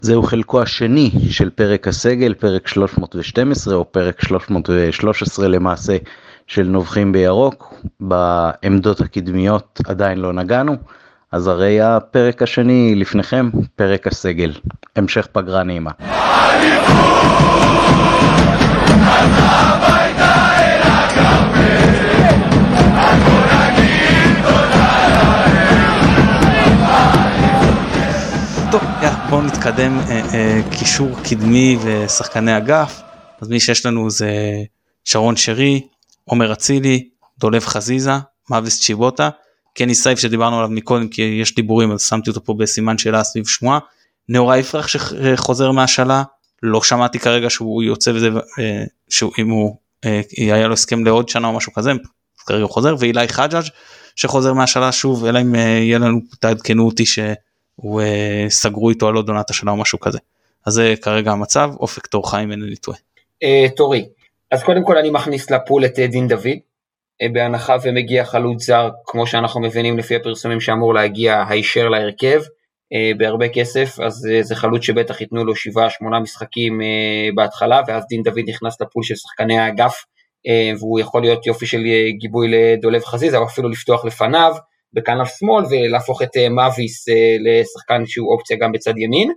זהו חלקו השני של פרק הסגל, פרק 312 או פרק 313 למעשה של נובחים בירוק. בעמדות הקדמיות עדיין לא נגענו, אז הרי הפרק השני לפניכם, פרק הסגל. המשך פגרה נעימה. טוב, בואו נתקדם. קישור קדמי ושחקני אגף. אז מי שיש לנו זה שרון שרי, עומר אצילי, דולב חזיזה, מאביס צ'יבוטה, קני סייף שדיברנו עליו מקודם כי יש דיבורים, אז שמתי אותו פה בסימן שאלה סביב שמועה. נאור יפרח שחוזר מהשאלה, לא שמעתי כרגע שהוא יוצא וזה, אם הוא היה לו הסכם לעוד שנה או משהו כזה, כרגע הוא חוזר, ואילי חג'אג' שחוזר מהשאלה שוב, אלא אם יהיה לנו תעדכנו אותי שהוא סגרו איתו על עוד עונת השנה או משהו כזה. אז זה כרגע המצב. אופק תור חיים, אינני טועה. תורי, אז קודם כל אני מכניס לפול את דין דוד, בהנחה ומגיע חלוץ זר, כמו שאנחנו מבינים לפי הפרסומים שאמור להגיע הישר להרכב, בהרבה כסף, אז זה חלוץ שבטח ייתנו לו 7-8 משחקים בהתחלה, ואז דין דוד נכנס לפול של שחקני האגף, והוא יכול להיות יופי של גיבוי לדולב חזיזה, או אפילו לפתוח לפניו, בכנף שמאל, ולהפוך את מאביס לשחקן שהוא אופציה גם בצד ימין.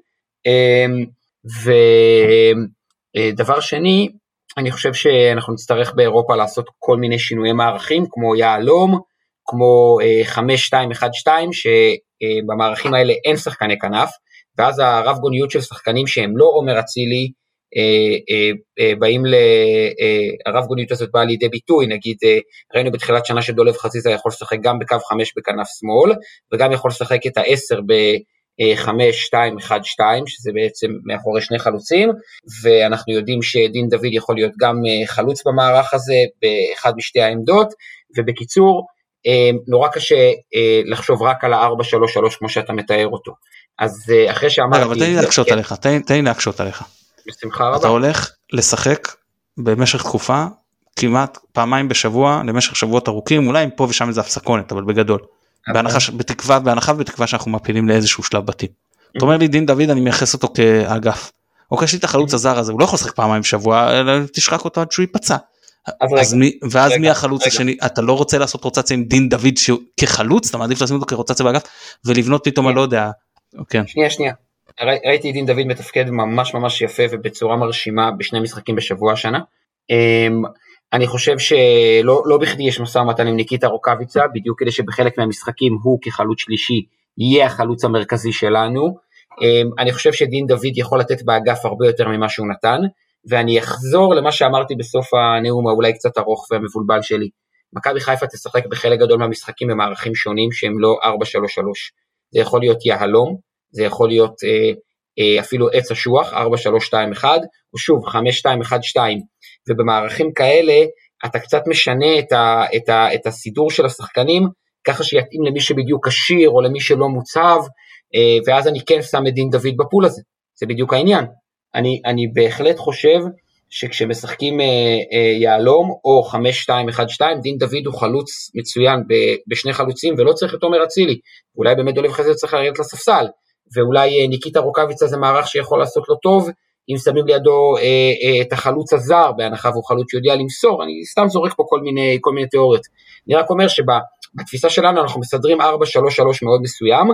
ודבר שני, אני חושב שאנחנו נצטרך באירופה לעשות כל מיני שינויי מערכים, כמו יעלום, כמו 5-2-1-2, שבמערכים האלה אין שחקני כנף, ואז הרב גוניות של שחקנים שהם לא עומר אצילי, הרב גוניות הזאת באה לידי ביטוי, נגיד ראינו בתחילת שנה שדולב חזיזה יכול לשחק גם בקו 5 בכנף שמאל, וגם יכול לשחק את ה-10 ב-5-2-1-2, שזה בעצם מאחורי שני חלוצים, ואנחנו יודעים שדין דוד יכול להיות גם חלוץ במערך הזה, באחד משתי העמדות, ובקיצור, נורא קשה לחשוב רק על ה-4-3-3 כמו שאתה מתאר אותו. אז אחרי שאמרתי... אבל תן לי להקשות עליך, תן לי להקשות עליך. בשמחה רבה. אתה הולך לשחק במשך תקופה, כמעט פעמיים בשבוע, למשך שבועות ארוכים, אולי פה ושם איזה הפסקונת, אבל בגדול. בהנחה ובתקווה שאנחנו מפילים לאיזשהו שלב בתים. אתה אומר לי, דין דוד, אני מייחס אותו כאגף. אוקיי, יש לי את החלוץ הזר הזה, הוא לא יכול לשחק פעמיים בשבוע, אלא תשחק אותו עד שהוא ייפצע. ואז מי החלוץ השני? אתה לא רוצה לעשות רוטציה עם דין דוד כחלוץ, אתה מעדיף לשים אותו כרוטציה באגף, ולבנות פתאום, אני לא יודע. שנייה. ראיתי דין דוד מתפקד ממש ממש יפה ובצורה מרשימה בשני משחקים בשבוע השנה. אני חושב שלא בכדי יש משא ומתן עם ניקיטה רוקאביצה, בדיוק כדי שבחלק מהמשחקים הוא כחלוץ שלישי יהיה החלוץ המרכזי שלנו. אני חושב שדין דוד יכול לתת באגף הרבה יותר ממה שהוא נתן, ואני אחזור למה שאמרתי בסוף הנאום האולי קצת ארוך והמבולבל שלי. מכבי חיפה תשחק בחלק גדול מהמשחקים במערכים שונים שהם לא 4-3-3. זה יכול להיות יהלום, זה יכול להיות אפילו עץ אשוח, 4-3-2-1, או שוב 5-2-1-2, ובמערכים כאלה אתה קצת משנה את הסידור של השחקנים, ככה שיתאים למי שבדיוק קשיר, או למי שלא מוצב, ואז אני כן שם את דין דוד בפול הזה, זה בדיוק העניין. אני בהחלט חושב שכשמשחקים יעלום, או 5-2-1-2, דין דוד הוא חלוץ מצוין בשני חלוצים, ולא צריך את עומר אצילי, אולי באמת דולב חזיזה צריך לרדת לספסל, ואולי ניקיטה רוקאביצה זה מערך שיכול לעשות לו טוב, אם שמים לידו את החלוץ הזר, בהנחה והוא חלוץ שיודע למסור, אני סתם זורק פה כל מיני תיאוריות. אני רק אומר שבתפיסה שלנו אנחנו מסדרים 4-3-3 מאוד מסוים,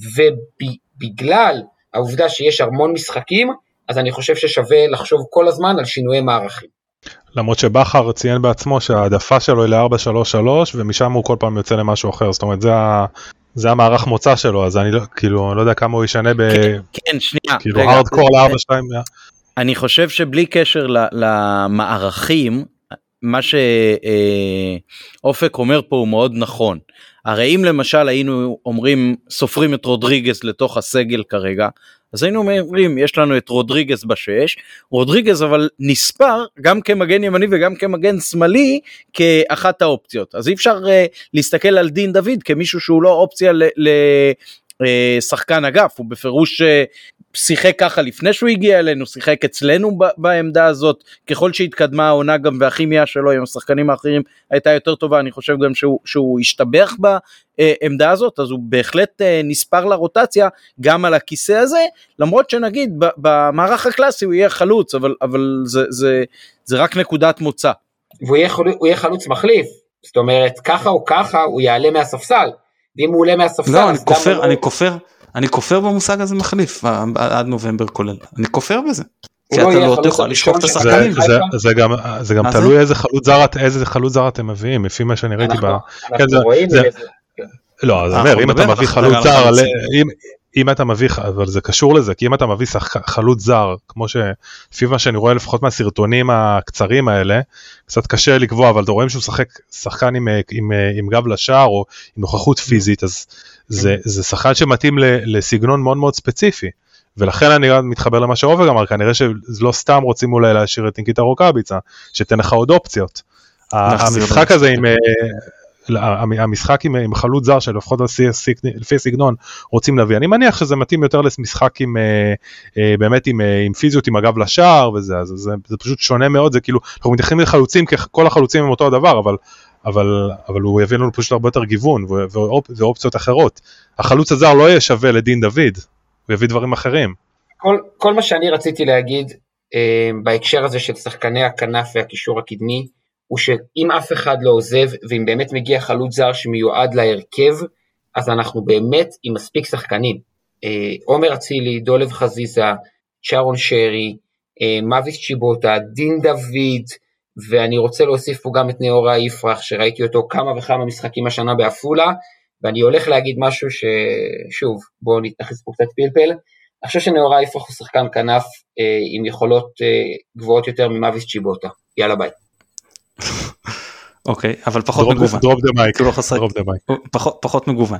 ובגלל העובדה שיש המון משחקים, אז אני חושב ששווה לחשוב כל הזמן על שינויי מערכים. למרות שבחר ציין בעצמו שהעדפה שלו היא ל-4-3-3, ומשם הוא כל פעם יוצא למשהו אחר, זאת אומרת זה המערך מוצא שלו, אז אני לא יודע כמה הוא ישנה כן, שנייה. כאילו הארדקור ל-4-2. אני חושב שבלי קשר למערכים, מה שאופק אומר פה הוא מאוד נכון. הרי אם למשל היינו סופרים את רודריגז לתוך הסגל כרגע, אז היינו אומרים, יש לנו את רודריגז בשש, רודריגז אבל נספר גם כמגן ימני וגם כמגן שמאלי, כאחת האופציות. אז אי אפשר להסתכל על דין דוד כמישהו שהוא לא אופציה לשחקן אגף, הוא בפירוש שיחק ככה לפני שהוא הגיע אלינו, שיחק אצלנו בעמדה הזאת, ככל שהתקדמה העונה גם והכימיה שלו עם השחקנים האחרים הייתה יותר טובה, אני חושב גם שהוא השתבח בעמדה הזאת, אז הוא בהחלט נספר לרוטציה גם על הכיסא הזה, למרות שנגיד במערך הקלאסי הוא יהיה חלוץ, אבל זה רק נקודת מוצא. והוא יהיה חלוץ מחליף, זאת אומרת ככה או ככה הוא יעלה מהספסל, ואם הוא עולה מהספסל... לא, אני כופר במושג הזה מחליף, עד נובמבר כולל, אני כופר בזה. כי אתה לא תוכל לשחוק את השחקנים. זה גם תלוי איזה חלוץ זר אתם מביאים, לפי מה שאני ראיתי. אנחנו רואים... לא, אז אומר, אם אתה מביא חלוץ זר, אם אתה מביא, אבל זה קשור לזה, כי אם אתה מביא חלוץ זר, כמו לפי מה שאני רואה לפחות מהסרטונים הקצרים האלה, קצת קשה לקבוע, אבל אתה רואים שהוא שחקן עם גב לשער, או עם נוכחות פיזית, אז זה שחקן שמתאים לסגנון מאוד מאוד ספציפי, ולכן אני מתחבר למה שרוברג אמר, כנראה שלא סתם רוצים אולי להשאיר את ניקיטה רוקאביצה, שתן לך עוד אופציות. המשחק הזה המשחק עם חלוץ זר שלפחות לפי הסגנון רוצים להביא, אני מניח שזה מתאים יותר למשחק באמת עם פיזיות, עם הגב לשער וזה, אז זה פשוט שונה מאוד, זה כאילו, אנחנו מתייחסים לחלוצים, כי כל החלוצים הם אותו הדבר, אבל הוא יביא לנו פשוט הרבה יותר גיוון ואופציות אחרות. החלוץ הזר לא יהיה שווה לדין דוד, הוא יביא דברים אחרים. כל מה שאני רציתי להגיד בהקשר הזה של שחקני הכנף והקישור הקדמי, הוא שאם אף אחד לא עוזב, ואם באמת מגיע חלוץ זר שמיועד להרכב, אז אנחנו באמת עם מספיק שחקנים. עומר אצילי, דולב חזיזה, שרון שרי, מביס צ'יבוטה, דין דוד, ואני רוצה להוסיף פה גם את נאורה יפרח, שראיתי אותו כמה וכמה משחקים השנה באפולה, ואני הולך להגיד משהו ששוב, בואו נתנחס פה קצת פלפל, אני חושב שנאורה יפרח הוא שחקן כנף עם יכולות גבוהות יותר ממביס צ'יבוטה. יאללה ביי. אוקיי, אבל פחות מגוון. פחות מגוון.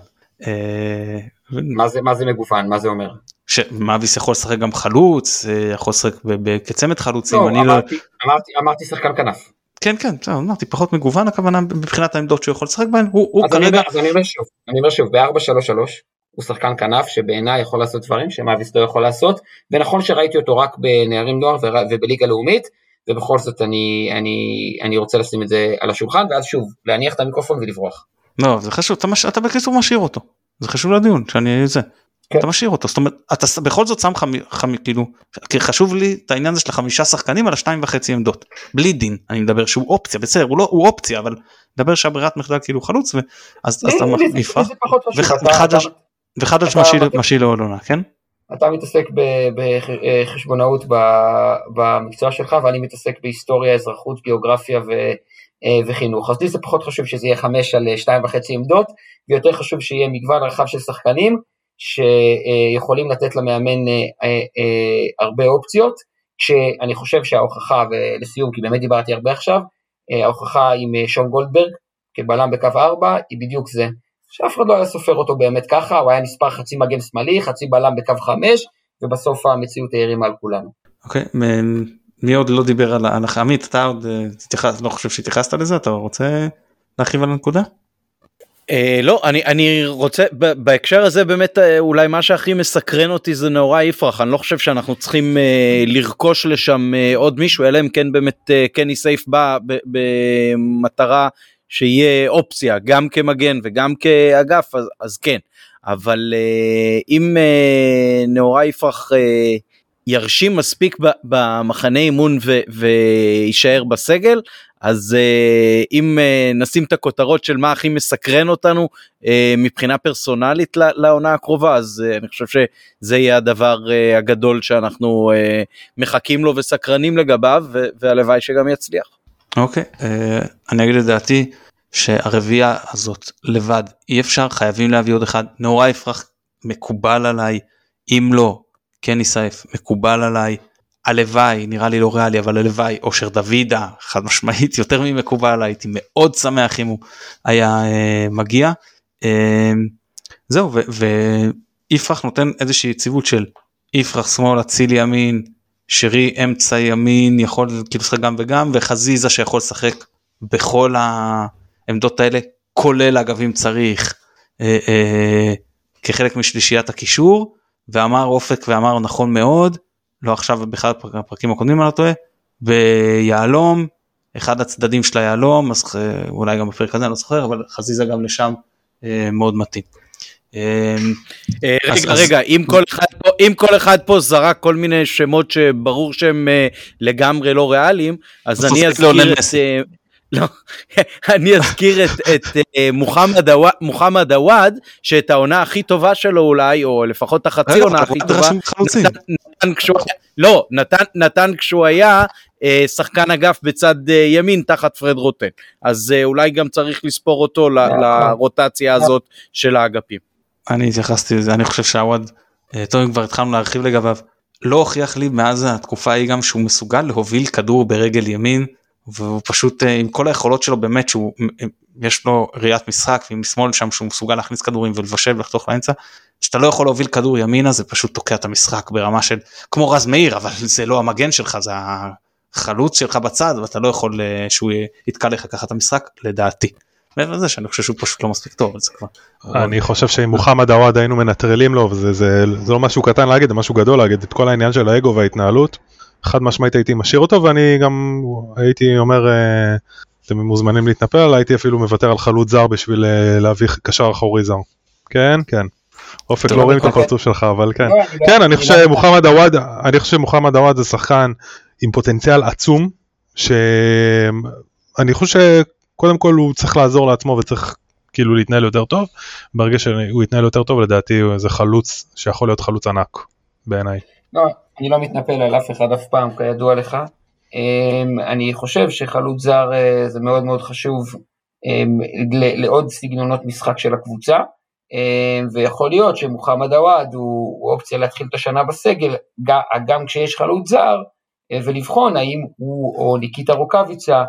מה זה מגוון? מה זה אומר? שמאביס יכול לשחק גם חלוץ, יכול לשחק כצמד חלוצים. לא, אמרתי שחקן כנף. כן, אמרתי פחות מגוון, הכוונה מבחינת העמדות שהוא יכול לשחק בהן. אז אני אומר שוב, ב-4-3-3 הוא שחקן כנף שבעיניי יכול לעשות דברים שמאביס לא יכול לעשות, ונכון שראיתי אותו רק בנערים נוער ובליגה לאומית, ובכל זאת אני רוצה לשים את זה על השולחן, ואז שוב, להניח את המיקרופון ולברוח. לא, זה חשוב, אתה בקיצור משאיר אותו, זה חשוב לדיון, שאני זה, אתה משאיר אותו, זאת אומרת, אתה בכל זאת שם כאילו, כי חשוב לי את העניין הזה של 5 שחקנים על 2.5 עמדות, בלי דין, אני מדבר שהוא אופציה, בסדר, הוא אופציה, אבל מדבר שהברירת מחדל כאילו חלוץ, אז אתה נפרח, וחדש משאיר לעולונה, כן? אתה מתעסק בחשבונאות במקצוע שלך, ואני מתעסק בהיסטוריה, אזרחות, גיאוגרפיה וחינוך. אז לי זה פחות חשוב שזה יהיה 5 על 2.5 עמדות, ויותר חשוב שיהיה מגוון רחב של שחקנים, שיכולים לתת למאמן הרבה אופציות, כשאני חושב שההוכחה, ולסיום, כי באמת דיברתי הרבה עכשיו, ההוכחה עם שון גולדברג, כבלם בקו 4, היא בדיוק זה. שאף אחד לא היה סופר אותו באמת ככה, הוא היה נספר חצי מגן שמאלי, חצי בלם בקו 5, ובסוף המציאות הערימה על כולנו. אוקיי, מי עוד לא דיבר על עמית, אתה עוד לא חושב שהתייחסת לזה, אתה רוצה להרחיב על הנקודה? לא, אני רוצה, בהקשר הזה באמת אולי מה שהכי מסקרן אותי זה נאורה יפרח, אני לא חושב שאנחנו צריכים לרכוש לשם עוד מישהו, אלא אם כן באמת קני סייף בא במטרה שיהיה אופציה, גם כמגן וגם כאגף, אז כן, אבל אם נאורה יפרח ירשים מספיק במחנה אימון וישאר בסגל, אז אם נשים את הכותרות של מה הכי מסקרן אותנו מבחינה פרסונלית לעונה הקרובה, אז אני חושב שזה יהיה הדבר הגדול שאנחנו מחכים לו וסקרנים לגביו, והלוואי שגם יצליח. אוקיי, אני אגיד לדעתי שהרביעה הזאת לבד אי אפשר, חייבים להביא עוד אחד. נאורה יפרח מקובל עליי, אם לא קני סייף מקובל עליי, הלוואי, נראה לי לא ריאלי, אבל הלוואי, אושר דוידה, חד משמעית, יותר ממקובל עליי, הייתי מאוד שמח אם הוא היה מגיע. זהו, ויפרח נותן איזושהי יציבות של יפרח שמאל, אצילי ימין, שרי אמצע ימין, יכול כאילו לשחק גם וגם, וחזיזה שיכול לשחק בכל העמדות האלה, כולל אגב אם צריך, כחלק משלישיית הקישור, ואמר אופק ואמר נכון מאוד, לא עכשיו בכלל הפרקים הקודמים אני לא טועה, ביעלום, אחד הצדדים של היעלום, אז אולי גם בפרק הזה אני לא זוכר, אבל חזיזה גם לשם מאוד מתאים. רגע, אם כל אחד פה זרק כל מיני שמות שברור שהם לגמרי לא ריאליים, אז אני אזכיר את מוחמד עוואד, שאת העונה הכי טובה שלו אולי, או לפחות החצי עונה הכי טובה, נתן כשהוא היה שחקן אגף בצד ימין תחת פרד רוטן, אז אולי גם צריך לספור אותו לרוטציה הזאת של האגפים. אני התייחסתי לזה, אני חושב שעוואד, טוב כבר התחלנו להרחיב לגביו, לא הוכיח לי מאז התקופה ההיא גם שהוא מסוגל להוביל כדור ברגל ימין, והוא פשוט עם כל היכולות שלו באמת שהוא יש לו ראיית משחק ועם שמאל שם שהוא מסוגל להכניס כדורים ולבשל ולחתוך לאמצע, שאתה לא יכול להוביל כדור ימינה זה פשוט תוקע את המשחק ברמה של כמו רז מאיר, אבל זה לא המגן שלך, זה החלוץ שלך בצד ואתה לא יכול שהוא יתקע לך ככה את המשחק לדעתי. מעבר לזה שאני חושב שהוא פשוט לא מספיק טוב, זה כבר. אני חושב שעם מוחמד עוואד היינו מנטרלים לו, וזה לא משהו קטן להגיד, זה משהו גדול להגיד, את כל העניין של האגו וההתנהלות, חד משמעית הייתי משאיר אותו, ואני גם הייתי אומר, אתם מוזמנים להתנפל עליי, הייתי אפילו מוותר על חלוץ זר בשביל להביא קשר אחורי זר. כן, כן. אופק לא רואים את הפרצוף שלך, אבל כן. כן, אני חושב שמוחמד עוואד זה שחקן עם פוטנציאל עצום, שאני חושב קודם כל הוא צריך לעזור לעצמו וצריך כאילו להתנהל יותר טוב, ברגע שהוא יתנהל יותר טוב לדעתי זה חלוץ שיכול להיות חלוץ ענק בעיניי. לא, אני לא מתנפל על אף אחד אף פעם כידוע לך, אני חושב שחלוץ זר זה מאוד מאוד חשוב לעוד סגנונות משחק של הקבוצה, ויכול להיות שמוחמד עוואד הוא אופציה להתחיל את השנה בסגל, גם כשיש חלוץ זר, ולבחון האם הוא או ניקיטה רוקאביצה,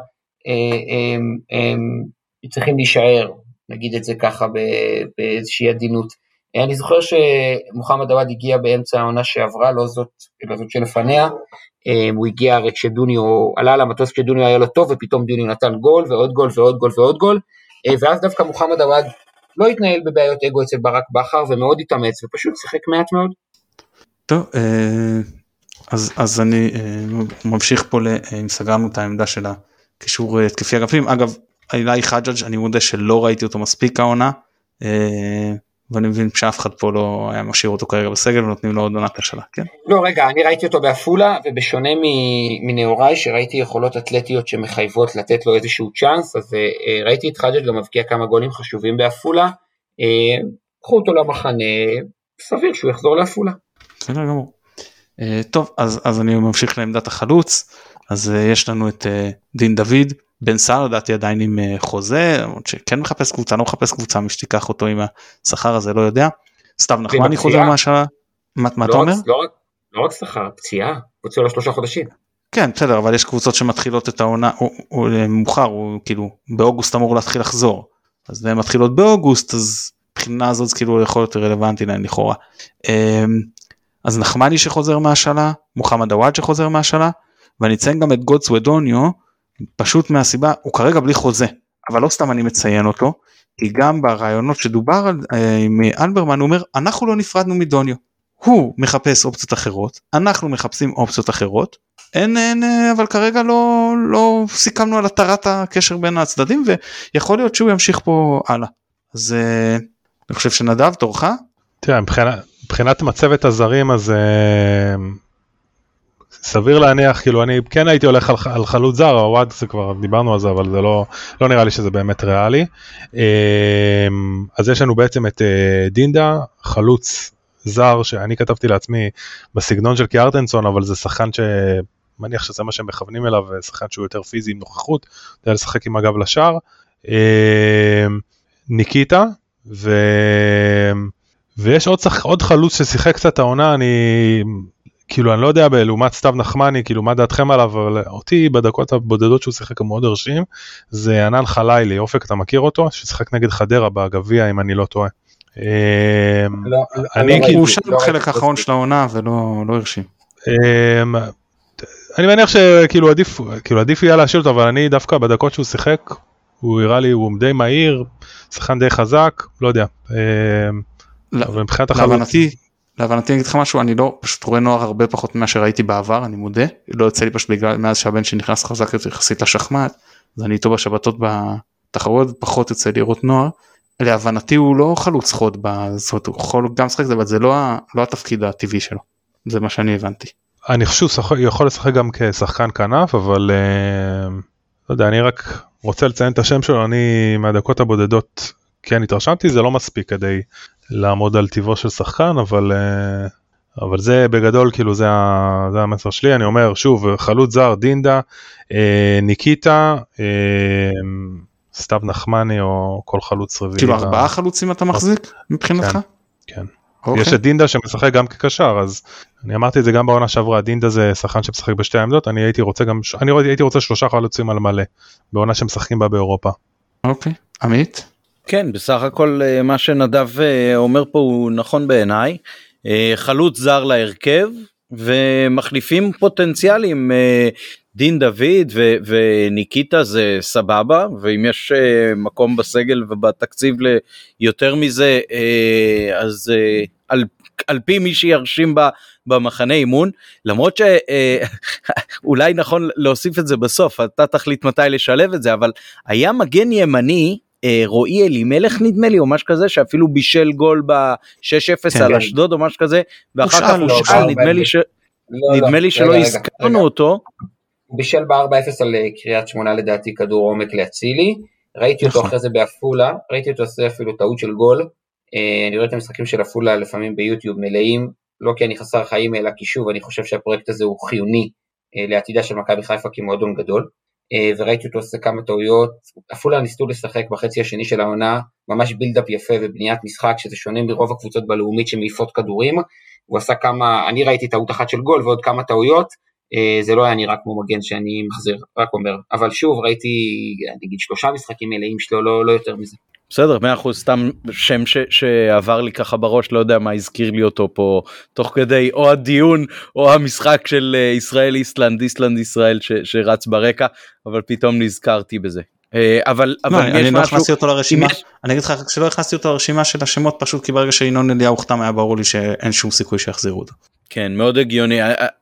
צריכים להישאר, נגיד את זה ככה באיזושהי עדינות. אני זוכר שמוחמד עוואד הגיע באמצע העונה שעברה, לא זאת שלפניה, הוא הגיע הרי כשדוניו, עלה על המטוס כשדוניו היה לו טוב, ופתאום דוניו נתן גול ועוד גול ועוד גול ועוד גול, ואז דווקא מוחמד עוואד לא התנהל בבעיות אגו אצל ברק בכר, ומאוד התאמץ, ופשוט שיחק מעט מאוד. טוב, אז אני ממשיך פה, אם סגרנו את העמדה של הקישור התקפי אגפים, אגב, אילי חג'אג' אני מודה שלא ראיתי אותו מספיק העונה, ואני מבין שאף אחד פה לא היה משאיר אותו כרגע בסגל, ונותנים לו עוד עונת השאלה, כן? לא, רגע, אני ראיתי אותו באפולה, ובשונה מנאורי, שראיתי יכולות אתלטיות שמחייבות לתת לו איזשהו צ'אנס, אז ראיתי את חג'אג' גם מבקיע כמה גולים חשובים באפולה, קחו אותו למחנה, סביר שהוא יחזור לאפולה. בסדר גמור. טוב, אז אני ממשיך לעמדת החלוץ, אז יש לנו את דין דוד, בן סער, לדעתי עדיין עם חוזה, שכן מחפש קבוצה, לא מחפש קבוצה, מי שתיקח אותו עם השכר הזה, לא יודע. סתיו נחמני חוזר מהשאלה, מה אתה אומר? לא רק שכר, פציעה, פציעה ל3 חודשים. כן, בסדר, אבל יש קבוצות שמתחילות את העונה, הוא מאוחר, הוא כאילו, באוגוסט אמור להתחיל לחזור, אז הן מתחילות באוגוסט, אז מבחינה הזאת זה כאילו יכול להיות רלוונטי להן לכאורה. אז נחמני שחוזר מהשאלה, מוחמד עוואד שחוזר מהשאלה, ואני אציין גם את גודס ודוניו, פשוט מהסיבה, הוא כרגע בלי חוזה, אבל לא סתם אני מציין אותו, כי גם ברעיונות שדובר עם אלברמן, הוא אומר, אנחנו לא נפרדנו מדוניו, הוא מחפש אופציות אחרות, אנחנו מחפשים אופציות אחרות, אין, אבל כרגע לא סיכמנו על התרת הקשר בין הצדדים, ויכול להיות שהוא ימשיך פה הלאה, אז אני חושב שנדב, תורך? תראה, מבחינת מצבת הזרים, אז סביר להניח, כאילו אני כן הייתי הולך על חלוץ זר, עוואד זה כבר דיברנו על זה, אבל זה לא נראה לי שזה באמת ריאלי. אז יש לנו בעצם את דינדה, חלוץ זר שאני כתבתי לעצמי בסגנון של קיארטנסון, אבל זה שחקן שמניח שזה מה שהם מכוונים אליו, שחקן שהוא יותר פיזי עם נוכחות, יודע לשחק עם הגב לשער. ניקיטה, ויש עוד חלוץ ששיחק קצת העונה, כאילו אני לא יודע לעומת סתיו נחמני, כאילו מה דעתכם עליו, אבל אותי בדקות הבודדות שהוא שיחק מאוד הרשים, זה ענן חלילי, אופק אתה מכיר אותו? ששיחק נגד חדרה בגביע אם אני לא טועה. הוא שם בחלק האחרון של העונה ולא הרשים. אני מניח שכאילו עדיף יהיה להשאיר אותו, אבל אני דווקא בדקות שהוא שיחק, הוא הראה לי, הוא די מהיר, שחקן די חזק, לא יודע. אבל מבחינת החלוץ. להבנתי אני אגיד לך משהו, אני לא פשוט רואה נוער הרבה פחות ממה שראיתי בעבר, אני מודה, לא יוצא לי פשוט בגלל מאז שהבן שנכנס חזק יחסית לשחמט, אז אני איתו בשבתות בתחרות, פחות יוצא לראות נוער, להבנתי הוא לא חלוץ חוד, זאת הוא יכול גם לשחק, אבל זה לא התפקיד הטבעי שלו, זה מה שאני הבנתי. אני חושב שהוא יכול לשחק גם כשחקן כנף, אבל לא יודע, אני רק רוצה לציין את השם שלו, אני מהדקות הבודדות כן התרשמתי, זה לא מספיק כדי לעמוד על טבעו של שחקן, אבל זה בגדול, כאילו זה המסר שלי, אני אומר שוב, חלוץ זר, דינדה, ניקיטה, סתיו נחמני או כל חלוץ רביעי. כאילו 4 חלוצים אתה מחזיק מבחינתך? כן. יש את דינדה שמשחק גם כקשר, אז אני אמרתי את זה גם בעונה שעברה, דינדה זה שחקן שמשחק בשתי העמדות, אני הייתי רוצה 3 חלוצים על מלא, בעונה שמשחקים בה באירופה. אוקיי, עמית? כן, בסך הכל מה שנדב אומר פה הוא נכון בעיניי, חלוץ זר להרכב, ומחליפים פוטנציאליים, דין דוד וניקיטה זה סבבה, ואם יש מקום בסגל ובתקציב ליותר מזה, אז על פי מי שירשים במחנה אימון, למרות שאולי נכון להוסיף את זה בסוף, אתה תחליט מתי לשלב את זה, אבל היה מגן ימני, רועי אלימלך נדמה לי, או משהו כזה, שאפילו בישל גול ב-6-0 על אשדוד או משהו כזה, ואחר כך הוא שאל, נדמה לי שלא הזכרנו אותו. הוא בישל ב-4-0 על קריית שמונה לדעתי כדור עומק להצילי, ראיתי אותו אחרי זה באפולה, ראיתי אותו עושה אפילו טעות של גול, אני רואה את המשחקים של אפולה לפעמים ביוטיוב מלאים, לא כי אני חסר חיים אלא כי שוב אני חושב שהפרויקט הזה הוא חיוני לעתידה של מכבי חיפה כמועדון גדול, וראיתי אותו עושה כמה טעויות, אפולה ניסו לשחק בחצי השני של העונה, ממש בילדאפ יפה ובניית משחק שזה שונה מרוב הקבוצות בלאומית שמעיפות כדורים, הוא עשה כמה, אני ראיתי טעות אחת של גול ועוד כמה טעויות, זה לא היה נראה כמו מגן שאני מחזיר, רק אומר, אבל שוב ראיתי, אני אגיד 3 משחקים מלאים שלו, לא יותר מזה. בסדר, 100%, סתם שם שעבר לי ככה בראש, לא יודע מה הזכיר לי אותו פה, תוך כדי או הדיון, או המשחק של ישראל-איסלנד, איסלנד-ישראל שרץ ברקע, אבל פתאום נזכרתי בזה. אבל אני לא הכנסתי אותו לרשימה, אני אגיד לך שלא הכנסתי אותו לרשימה של השמות, פשוט כי ברגע שינון אליהו חתם היה ברור לי שאין שום סיכוי שיחזירו אותו. כן, מאוד הגיוני.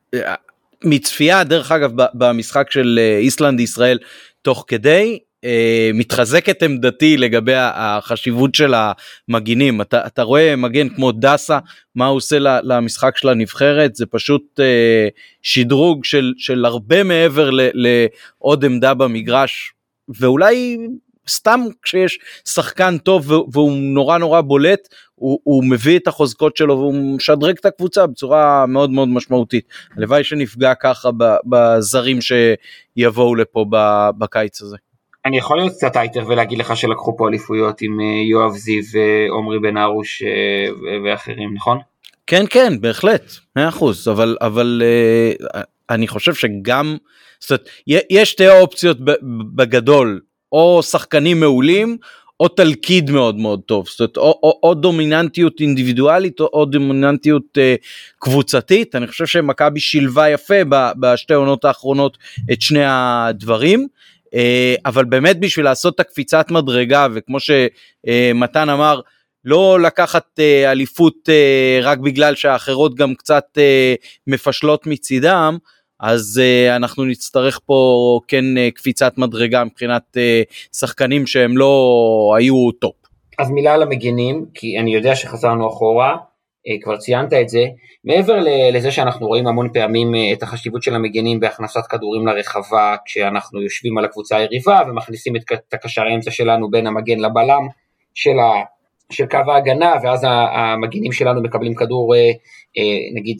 מצפייה, דרך אגב, במשחק של איסלנד-ישראל, תוך כדי, מתחזקת עמדתי לגבי החשיבות של המגינים. אתה רואה מגן כמו דסה, מה הוא עושה למשחק של הנבחרת, זה פשוט שדרוג של הרבה מעבר לעוד עמדה במגרש, ואולי סתם כשיש שחקן טוב והוא נורא נורא בולט, הוא מביא את החוזקות שלו והוא משדרג את הקבוצה בצורה מאוד מאוד משמעותית. הלוואי שנפגע ככה בזרים שיבואו לפה בקיץ הזה. אני יכול להיות קצת הייטר ולהגיד לך שלקחו פה אליפויות עם יואב זיו ועומרי בן ארוש ואחרים, נכון? כן, כן, בהחלט, 100%, אבל אני חושב שגם, זאת אומרת, יש 2 אופציות בגדול, או שחקנים מעולים, או תלכיד מאוד מאוד טוב, זאת אומרת, או דומיננטיות אינדיבידואלית, או דומיננטיות קבוצתית. אני חושב שמכבי שילבה יפה בשתי העונות האחרונות את שני הדברים, אבל באמת בשביל לעשות את הקפיצת מדרגה, וכמו שמתן אמר, לא לקחת אליפות רק בגלל שהאחרות גם קצת מפשלות מצידם, אז אנחנו נצטרך פה כן קפיצת מדרגה מבחינת שחקנים שהם לא היו טופ. אז מילה על המגנים, כי אני יודע שחזרנו אחורה, כבר ציינת את זה, מעבר לזה שאנחנו רואים המון פעמים את החשיבות של המגנים בהכנסת כדורים לרחבה, כשאנחנו יושבים על הקבוצה היריבה ומכניסים את הקשר האמצע שלנו בין המגן לבלם של קו ההגנה, ואז המגנים שלנו מקבלים כדור, נגיד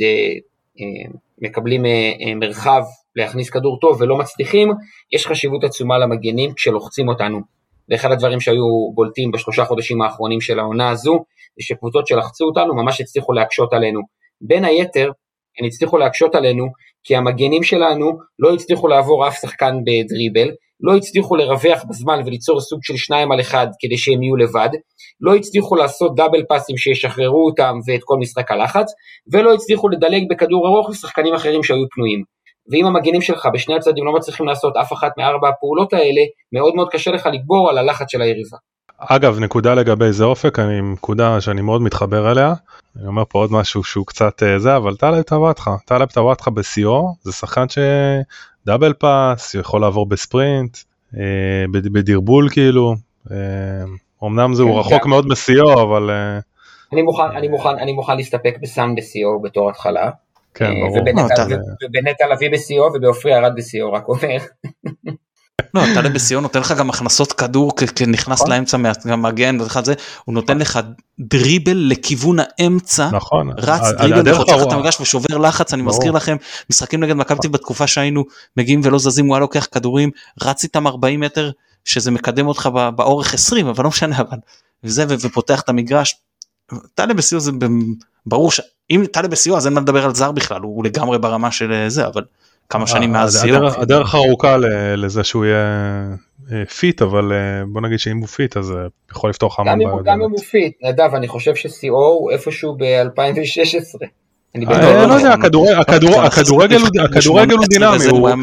מקבלים מרחב להכניס כדור טוב ולא מצליחים, יש חשיבות עצומה למגנים כשלוחצים אותנו. ואחד הדברים שהיו בולטים ב3 חודשים האחרונים של העונה הזו, זה שקבוצות שלחצו אותנו ממש הצליחו להקשות עלינו. בין היתר, הם הצליחו להקשות עלינו, כי המגנים שלנו לא הצליחו לעבור אף שחקן בדריבל, לא הצליחו לרווח בזמן וליצור סוג של 2 על 1 כדי שהם יהיו לבד, לא הצליחו לעשות דאבל פאסים שישחררו אותם ואת כל משחק הלחץ, ולא הצליחו לדלג בכדור ארוך לשחקנים אחרים שהיו פנויים. ואם המגנים שלך בשני הצדדים לא מצליחים לעשות אף אחת מ4 הפעולות האלה, מאוד מאוד קשה לך לגבור על הלחץ של היריבה. אגב, נקודה לגבי זה אופק, נקודה שאני מאוד מתחבר אליה, אני אומר פה עוד משהו שהוא קצת זה, אבל טלב טוואטחה בסיור, זה שחקן שדאבל פאס, יכול לעבור בספרינט, בדרבול כאילו, אמנם זה הוא רחוק מאוד בסיור, אבל... אני מוכן להסתפק בסאן בסיור בתור התחלה, כן, ברור. ובנטע לביא בסיור, ובאופרי ירד בסיור, רק אומר. לא, טלב בסיור נותן לך גם הכנסות כדור, כנכנס לאמצע מהמגן, הוא נותן לך דריבל לכיוון האמצע, רץ דריבל, חוצח את המגרש ושובר לחץ, אני מזכיר לכם, משחקים נגד מכבי תל אביב בתקופה שהיינו מגיעים ולא זזים, הוא היה לוקח כדורים, רץ איתם 40 מטר, שזה מקדם אותך באורך 20, אבל לא משנה, וזה, ופותח את המגרש, טלב בסיור זה ברור, אם טלב בסיור אז אין מה לדבר על זר בכלל, הוא לגמרי ברמה של זה, אבל כמה שנים מאז סיור. הדרך ארוכה לזה שהוא יהיה פיט, אבל בוא נגיד שאם הוא פיט אז יכול לפתוח המון בעיות. גם אם הוא פיט, נדב, אני חושב שסיור הוא איפופשהו ב-2016. לא יודע, הכדורגל הוא דינמי.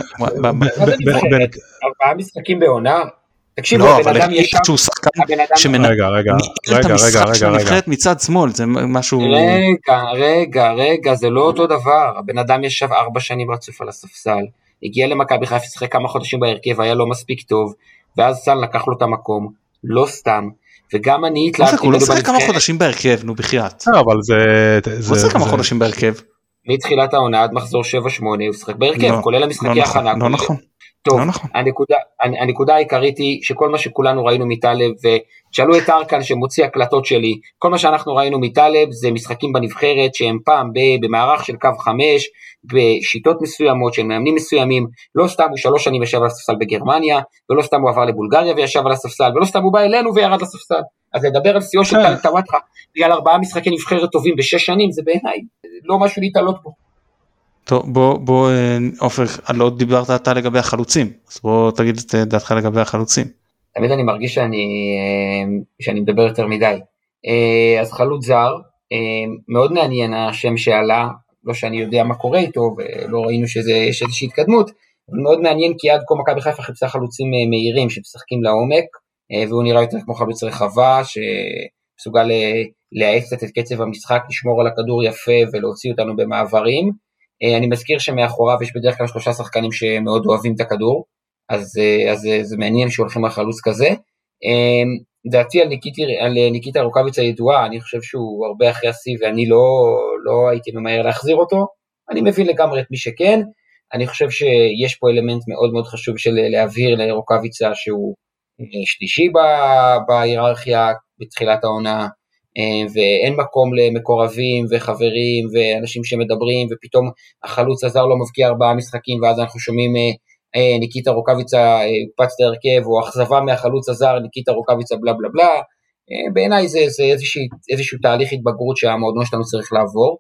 4 משחקים בעונה, תקשיבו, לא, אבל שהוא שחקן שמנהל את המשחק של הנבחרת מצד שמאל, זה משהו... רגע, זה לא אותו דבר, הבן אדם ישב 4 שנים רצוף על הספסל, הגיע למכבי חיפה, שיחק כמה חודשים בהרכב, היה לא מספיק טוב, ואז סן לקח לו את המקום, לא סתם, וגם אני התלהבתי... הוא לא שיחק כמה חודשים בהרכב, נו בחייאת. אבל זה... הוא שיחק כמה חודשים בהרכב. מתחילת העונה עד מחזור 7-8, הוא שיחק בהרכב, כולל המשחקי הכנה. לא נכון. טוב, הנקודה העיקרית היא שכל מה שכולנו ראינו מטלב, ושאלו את ארקן שמוציא הקלטות שלי, כל מה שאנחנו ראינו מטלב זה משחקים בנבחרת שהם פעם במערך של קו 5, בשיטות מסוימות של מאמנים מסוימים, לא סתם הוא 3 שנים ישב על הספסל בגרמניה, ולא סתם הוא עבר לבולגריה וישב על הספסל, ולא סתם הוא בא אלינו וירד לספסל, אז לדבר על סיוע של טלב טוואטחה, בגלל 4 משחקי נבחרת טובים ב6 שנים, זה בעיניי לא משהו להתעלות בו. טוב, בוא עופר, לא דיברת אתה לגבי החלוצים, אז בוא תגיד את דעתך לגבי החלוצים. תמיד אני מרגיש שאני מדבר יותר מדי. אז חלוץ זר, מאוד מעניין השם שעלה, לא שאני יודע מה קורה איתו, ולא ראינו שיש איזושהי התקדמות, אבל מאוד מעניין כי עד כה מכבי חיפה חיפשה חלוצים מהירים שמשחקים לעומק, והוא נראה יותר כמו חלוץ רחבה, שמסוגל להאט קצת את קצב המשחק, לשמור על הכדור יפה ולהוציא אותנו במעברים. אני מזכיר שמאחוריו יש בדרך כלל 3 שחקנים שמאוד אוהבים את הכדור, אז זה מעניין שהולכים על חלוץ כזה. דעתי על ניקיטה רוקאביצה ידועה, אני חושב שהוא הרבה אחרי השיא, ואני לא הייתי ממהר להחזיר אותו, אני מבין לגמרי את מי שכן, אני חושב שיש פה אלמנט מאוד מאוד חשוב של להבהיר לרוקאביצה שהוא שלישי בהיררכיה בתחילת העונה, ואין מקום למקורבים וחברים ואנשים שמדברים, ופתאום החלוץ הזר לא מבקיע 4 משחקים, ואז אנחנו שומעים ניקיטה רוקאביצה הוקפץ להרכב, או אכזבה מהחלוץ הזר, ניקיטה רוקאביצה בלה בלה בלה. בעיניי זה איזשהו תהליך התבגרות שהמועדון שלנו צריך לעבור,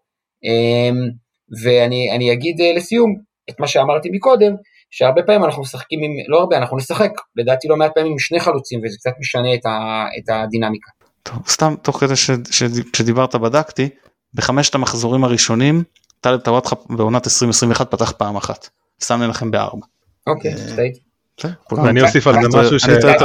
ואני אגיד לסיום את מה שאמרתי מקודם, שהרבה פעמים אנחנו משחקים לא הרבה, אנחנו נשחק, לדעתי לא מעט פעמים עם 2 חלוצים, וזה קצת משנה את הדינמיקה. טוב, סתם תוך כדי שדיברת בדקתי, ב5 המחזורים הראשונים, טלב טוואטחה בעונת 2021 פתח פעם אחת, שם לכם ב4. אוקיי, סטייט. ואני אוסיף על זה משהו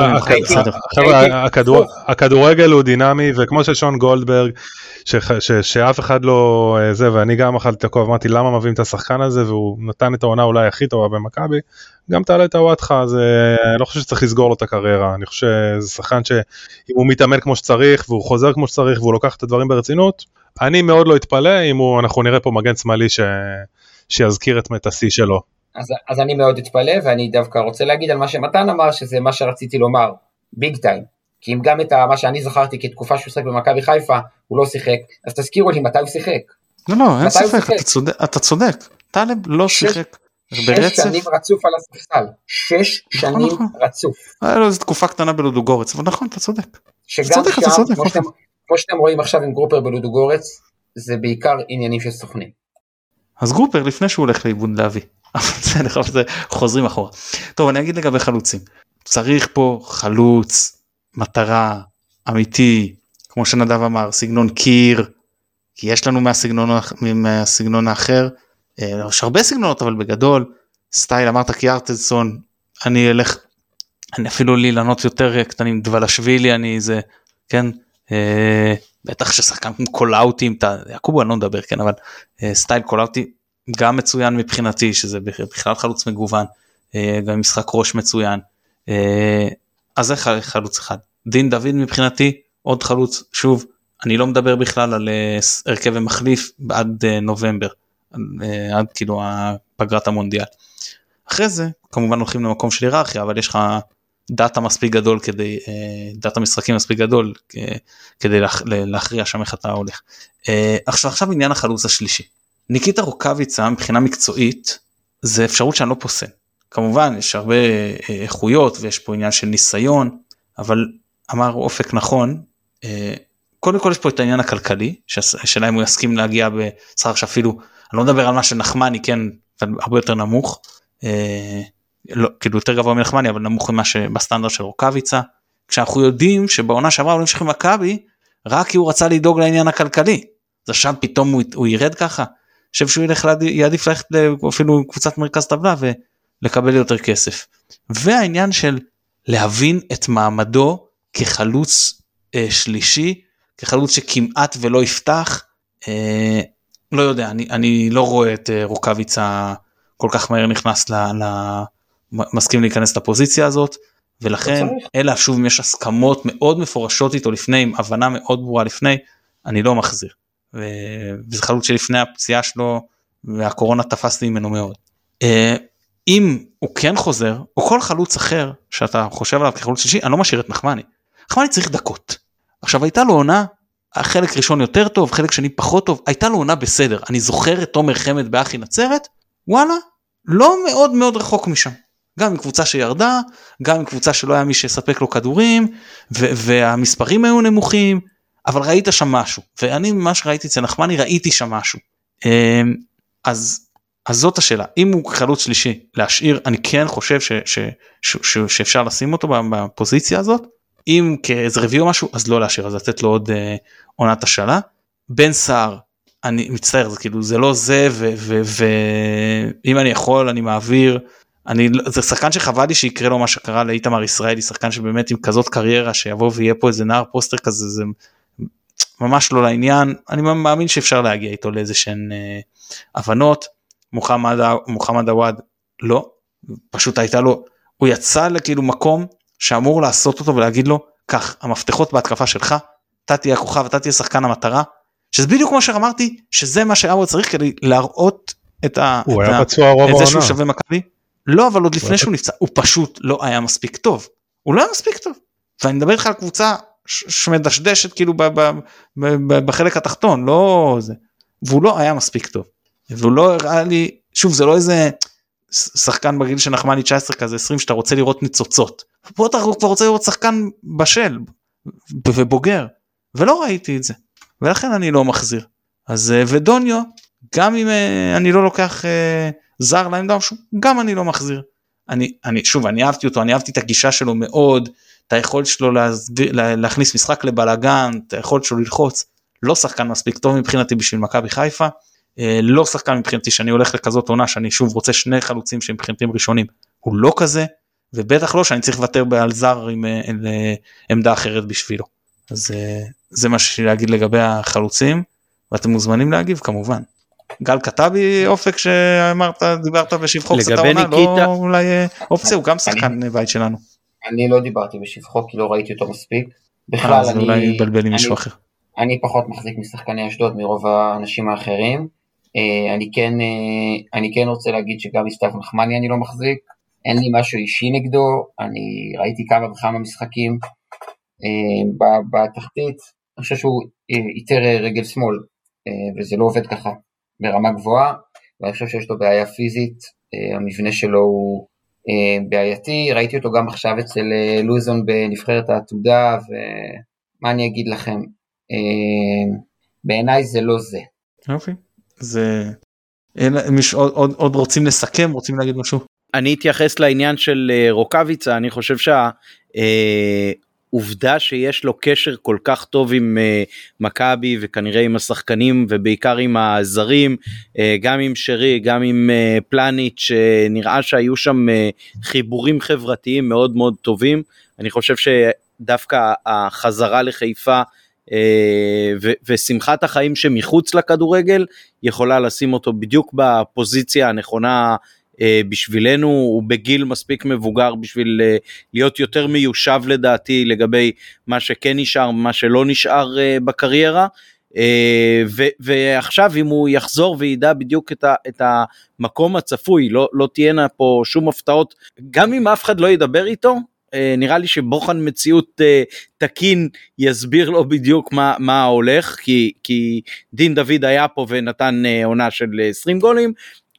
שהכדורגל הוא דינמי, וכמו ששון גולדברג, שאף אחד לא זה, ואני גם אחת תקוב, אמרתי למה מביאים את השחקן הזה, והוא נתן את העונה אולי הכי טובה במכבי, גם טלב טוואטחה, אני לא חושב שצריך לסגור לו את הקריירה, אני חושב שזה שחקן שאם הוא מתאמן כמו שצריך, והוא חוזר כמו שצריך, והוא לוקח את הדברים ברצינות, אני מאוד לא אתפלא אם אנחנו נראה פה מגן שמאלי שיזכיר את השיא שלו. אז אני מאוד אתפלא, ואני דווקא רוצה להגיד על מה שמתן אמר, שזה מה שרציתי לומר, ביג טיים, כי אם גם את מה שאני זכרתי כתקופה שהוא שיחק במכבי חיפה, הוא לא שיחק, אז תזכירו לי מתי הוא שיחק. לא, אין ספק, אתה צודק, טלב לא שיחק. 6 שנים רצוף על הספסל, 6 שנים רצוף. היה לו איזו תקופה קטנה בלודוגורץ, אבל נכון, אתה צודק. שגם שם, כמו שאתם רואים עכשיו עם גרופר בלודוגורץ, זה בעיקר עניינים של סוכנים. אז גרופר לפני שהוא הולך לאיבוד להביא. אבל זה חוזרים אחורה. טוב, אני אגיד לגבי חלוצים. צריך פה חלוץ, מטרה, אמיתי, כמו שנדב אמר, סגנון קיר, כי יש לנו מהסגנון האחר, יש הרבה סגנונות, אבל בגדול, סטייל, אמרת קיארטנסון, אני אלך אני אפילו לי לענות יותר קטנים, דבלשווילי, אני זה, כן, בטח ששחקן כמו קולאוטים, יעקובו אני לא מדבר, כן, אבל סטייל קולאוטי גם מצוין מבחינתי, שזה בכלל חלוץ מגוון, גם משחק ראש מצוין, אז זה חלוץ אחד. דין דוד מבחינתי, עוד חלוץ, שוב, אני לא מדבר בכלל על הרכב ומחליף עד נובמבר, עד כאילו פגרת המונדיאל. אחרי זה, כמובן הולכים למקום של היררכיה, אבל יש לך דאטה מספיק גדול כדי, דאטה משחקים מספיק גדול, כדי להכריע שם איך אתה הולך. עכשיו עניין החלוץ השלישי. ניקיטה רוקאביצה, מבחינה מקצועית, זה אפשרות שאני לא פוסל. כמובן, יש הרבה איכויות, ויש פה עניין של ניסיון, אבל אמר אופק נכון, קודם כל יש פה את העניין הכלכלי, השאלה אם הוא יסכים להגיע בשכר שאפילו, אני לא מדבר על מה שנחמני, כן, הרבה יותר נמוך, לא, כאילו יותר גבוה מנחמני, אבל נמוך ממה שבסטנדרט של רוקאביצה, כשאנחנו יודעים שבעונה שעברה הוא נמשך עם מכבי, רק כי הוא רצה לדאוג לעניין הכלכלי, אז עכשיו פתאום הוא ירד ככה, חושב שהוא יעדיף ללכת אפילו קבוצת מרכז טבלה ולקבל יותר כסף. והעניין של להבין את מעמדו כחלוץ שלישי, כחלוץ שכמעט ולא יפתח, לא יודע, אני לא רואה את רוקאביצה כל כך מהר נכנס מסכים להיכנס לפוזיציה הזאת, ולכן אלא שוב אם יש הסכמות מאוד מפורשות איתו לפני, עם הבנה מאוד ברורה לפני, אני לא מחזיר. וזה חלוץ שלפני הפציעה שלו, והקורונה תפס לי ממנו מאוד. אם הוא כן חוזר, או כל חלוץ אחר שאתה חושב עליו כחלוץ שלישי, אני לא משאיר את נחמני. נחמני צריך דקות. עכשיו הייתה לו עונה, חלק ראשון יותר טוב, חלק שני פחות טוב, הייתה לו עונה בסדר. אני זוכר את תומר חמד באחי נצרת, וואלה, לא מאוד מאוד רחוק משם. גם עם קבוצה שירדה, גם עם קבוצה שלא היה מי שיספק לו כדורים, והמספרים היו נמוכים, אבל ראית שם משהו, ואני ממש ראיתי אצל נחמני, ראיתי שם משהו. אז זאת השאלה, אם הוא חלוץ שלישי להשאיר, אני כן חושב שאפשר לשים אותו בפוזיציה הזאת, אם כאיזה רביעו משהו, אז לא להשאיר, אז לתת לו עוד עונת השאלה. בן סער, אני מצטער, זה כאילו, זה לא זה, ואם אני יכול, אני מעביר, זה שחקן שחבל לי שיקרה לו מה שקרה לאיתמר ישראלי, שחקן שבאמת עם כזאת קריירה, שיבוא ויהיה פה איזה נער פוסטר כזה, זה ממש לא לעניין, אני מאמין שאפשר להגיע איתו לאיזה שהן הבנות. מוחמד עוואד לא, פשוט הייתה לו, הוא יצא לכאילו מקום שאמור לעשות אותו ולהגיד לו, כך, המפתחות בהתקפה שלך, אתה תהיה הכוכב, אתה תהיה שחקן המטרה, שזה בדיוק כמו שאמרתי, שזה מה שעווד צריך כדי להראות את זה שהוא שווה מכבי. לא, אבל עוד לפני שהוא נפצע, הוא פשוט לא היה מספיק טוב, הוא לא היה מספיק טוב, ואני מדבר איתך על קבוצה שמדשדשת כאילו בחלק התחתון, לא זה, והוא לא היה מספיק טוב, והוא לא הראה לי, שוב זה לא איזה שחקן בגיל של נחמני 19 כזה 20 שאתה רוצה לראות ניצוצות, פה אתה כבר רוצה לראות שחקן בשל ובוגר, ולא ראיתי את זה, ולכן אני לא מחזיר. אז ודוניו, גם אם אני לא לוקח זר לעמדה, גם אני לא מחזיר. שוב, אני אהבתי אותו, אני אהבתי את הגישה שלו מאוד, את היכולת שלו להכניס משחק לבלגן, את היכולת שלו ללחוץ, לא שחקן מספיק טוב מבחינתי בשביל מכבי חיפה, לא שחקן מבחינתי שאני הולך לכזאת עונה, שאני שוב רוצה שני חלוצים שהם מבחינתי ראשונים, הוא לא כזה, ובטח לא שאני צריך לוותר על זר עם עמדה אחרת בשבילו. אז זה מה שיש להגיד לגבי החלוצים, ואתם מוזמנים להגיב כמובן. גל כתבי אופק שאמרת, דיברת בשבחו קצת העונה, לא אולי אופציה, הוא גם שחקן בית שלנו. אני לא דיברתי בשבחו, כי לא ראיתי אותו מספיק. בכלל אני אולי בלבל עם מישהו אחר. אני פחות מחזיק משחקני אשדוד מרוב האנשים האחרים. אני כן רוצה להגיד שגם מסתף נחמני אני לא מחזיק, אין לי משהו אישי נגדו, אני ראיתי כמה וכמה משחקים בתחתית, אני חושב שהוא יותר רגל שמאל, וזה לא עובד ככה ברמה גבוהה, ואני חושב שיש לו בעיה פיזית, המבנה שלו הוא בעייתי, ראיתי אותו גם עכשיו אצל לוזון בנבחרת העתודה, ומה אני אגיד לכם, בעיניי זה לא זה. אוקיי, זה... עוד רוצים לסכם, רוצים להגיד משהו? אני אתייחס לעניין של רוקאביצה, אני חושב העובדה שיש לו קשר כל כך טוב עם מכבי וכנראה עם השחקנים ובעיקר עם הזרים, גם עם שרי, גם עם פלניץ', שנראה שהיו שם חיבורים חברתיים מאוד מאוד טובים. אני חושב שדווקא החזרה לחיפה ושמחת החיים שמחוץ לכדורגל יכולה לשים אותו בדיוק בפוזיציה הנכונה בשבילנו. הוא בגיל מספיק מבוגר בשביל להיות יותר מיושב לדעתי לגבי מה שכן נשאר, מה שלא נשאר בקריירה, ועכשיו אם הוא יחזור וידע בדיוק את המקום הצפוי, לא תהיינה פה שום הפתעות, גם אם אף אחד לא ידבר איתו, נראה לי שבוחן מציאות תקין יסביר לו בדיוק מה הולך, כי דין דוד היה פה ונתן עונה של 20 גולים,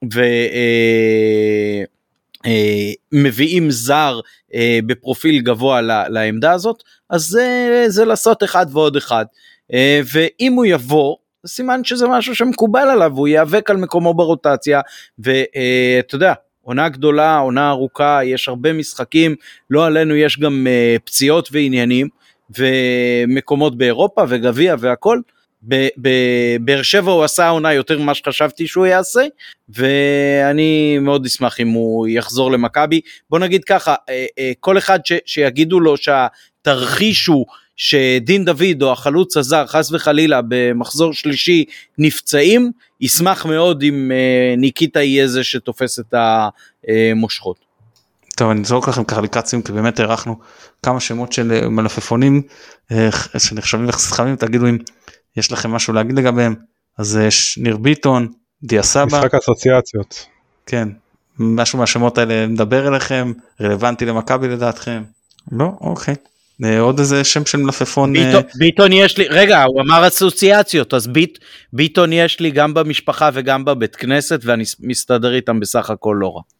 ומביאים זר בפרופיל גבוה לעמדה הזאת, אז זה לעשות אחד ועוד אחד, ואם הוא יבוא, סימן שזה משהו שמקובל עליו, הוא ייאבק על מקומו ברוטציה, ואתה יודע, עונה גדולה, עונה ארוכה, יש הרבה משחקים, לא עלינו יש גם פציעות ועניינים, ומקומות באירופה וגביע והכל. בבאר שבע הוא עשה עונה יותר ממה שחשבתי שהוא יעשה, ואני מאוד אשמח אם הוא יחזור למכבי. בוא נגיד ככה, כל אחד שיגידו לו שהתרחיש הוא שדין דוד או החלוץ הזר חס וחלילה במחזור שלישי נפצעים, ישמח מאוד אם ניקיטה יהיה זה שתופס את המושכות. טוב, אני זורק לכם ככה לקראת סיום, כי באמת ערכנו כמה שמות של מלפפונים שנחשבים וחסכמים, תגידו אם יש לכם משהו להגיד לגביהם. אז יש ניר ביטון, דיה סבא. משחק אסוציאציות. כן, משהו מהשמות האלה מדבר אליכם, רלוונטי למכבי לדעתכם? לא? אוקיי. עוד איזה שם של מלפפון. ביטון יש לי, רגע, הוא אמר אסוציאציות, אז ביטון יש לי גם במשפחה וגם בבית כנסת, ואני מסתדר איתם בסך הכל לא רע.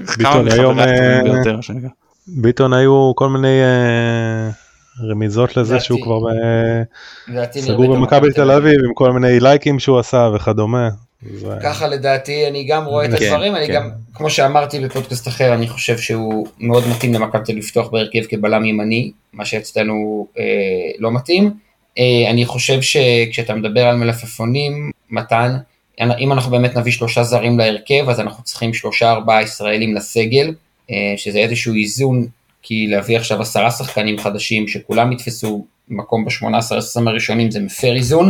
ביטון היו כל מיני רמיזות לזה שהוא כבר סגור במכבי תל אביב, עם כל מיני לייקים שהוא עשה וכדומה. ככה לדעתי, אני גם רואה את הדברים, אני גם, כמו שאמרתי בפודקאסט אחר, אני חושב שהוא מאוד מתאים למכבי תל אביב לפתוח בהרכב כבלם ימני, מה שאצלנו לא מתאים. אני חושב שכשאתה מדבר על מלפפונים, מתן, אם אנחנו באמת נביא 3 זרים להרכב, אז אנחנו צריכים 3-4 ישראלים לסגל, שזה איזשהו איזון, כי להביא עכשיו 10 שחקנים חדשים, שכולם יתפסו מקום ב-18-20 הראשונים, זה מפר איזון,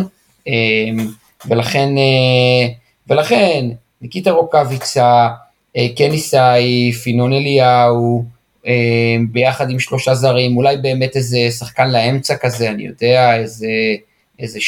ולכן ניקיטה רוקאביצה, קני סייף, פינון אליהו, ביחד עם 3 זרים, אולי באמת איזה שחקן לאמצע כזה, אני יודע, איזה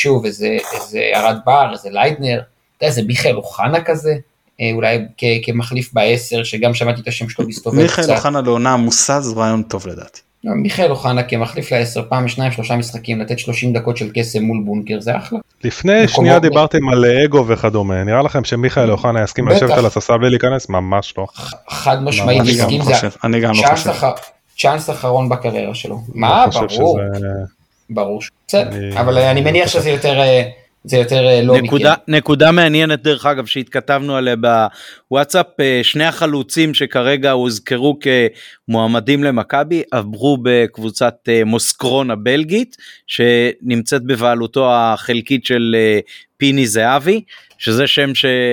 ארד בר, איזה ליידנר, איזה מיכאל אוחנה כזה, אולי כמחליף ב10, שגם שמעתי את השם שלו מסתובב קצת. מיכאל אוחנה לעונה עמוסה, זה רעיון טוב לדעתי. מיכאל אוחנה כמחליף ל10, פעם 2-3 משחקים, לתת 30 דקות של קסם מול בונקר, זה אחלה. לפני שנייה דיברתם על אגו וכדומה, נראה לכם שמיכאל אוחנה יסכים לשבת על הספסל בלי להיכנס? ממש לא. חד משמעית, אני גם לא חושב. צ'אנס אחרון בקריירה שלו. מה? ברור. ברור. אבל אני מניח שזה יותר לא מכיר. נקודה מעניינת דרך אגב שהתכתבנו עליה בוואטסאפ, 2 החלוצים שכרגע הוזכרו כמועמדים למכבי עברו בקבוצת מוסקרון הבלגית שנמצאת בבעלותו החלקית של פיני זהבי, שזה שם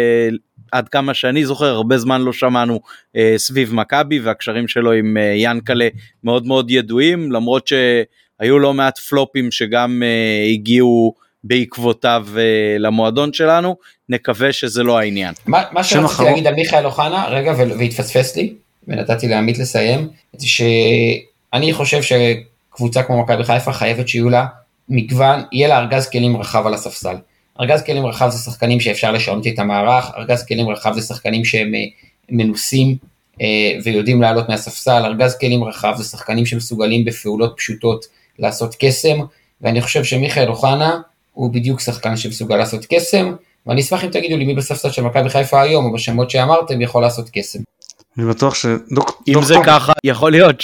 שעד כמה שאני זוכר הרבה זמן לא שמענו סביב מכבי, והקשרים שלו עם ינקלה מאוד מאוד ידועים, למרות שהיו לא מעט פלופים שגם הגיעו בעקבותיו למועדון שלנו, נקווה שזה לא העניין. מה שרציתי להגיד על מיכאל אוחנה, רגע, והתפספס לי, ונתתי לעמית לסיים, זה שאני חושב שקבוצה כמו מכבי חיפה חייבת שיהיו לה מגוון, יהיה לה ארגז כלים רחב על הספסל. ארגז כלים רחב זה שחקנים שאפשר לשנות את המערך, ארגז כלים רחב זה שחקנים שהם מנוסים ויודעים לעלות מהספסל, ארגז כלים רחב זה שחקנים שמסוגלים בפעולות פשוטות לעשות קסם, ואני חושב שמיכאל אוחנה הוא בדיוק שחקן שמסוגל לעשות קסם, ואני אשמח אם תגידו לי מי בספסל של מכבי חיפה היום, או בשמות שאמרתם, יכול לעשות קסם. אני בטוח אם זה ככה, יכול להיות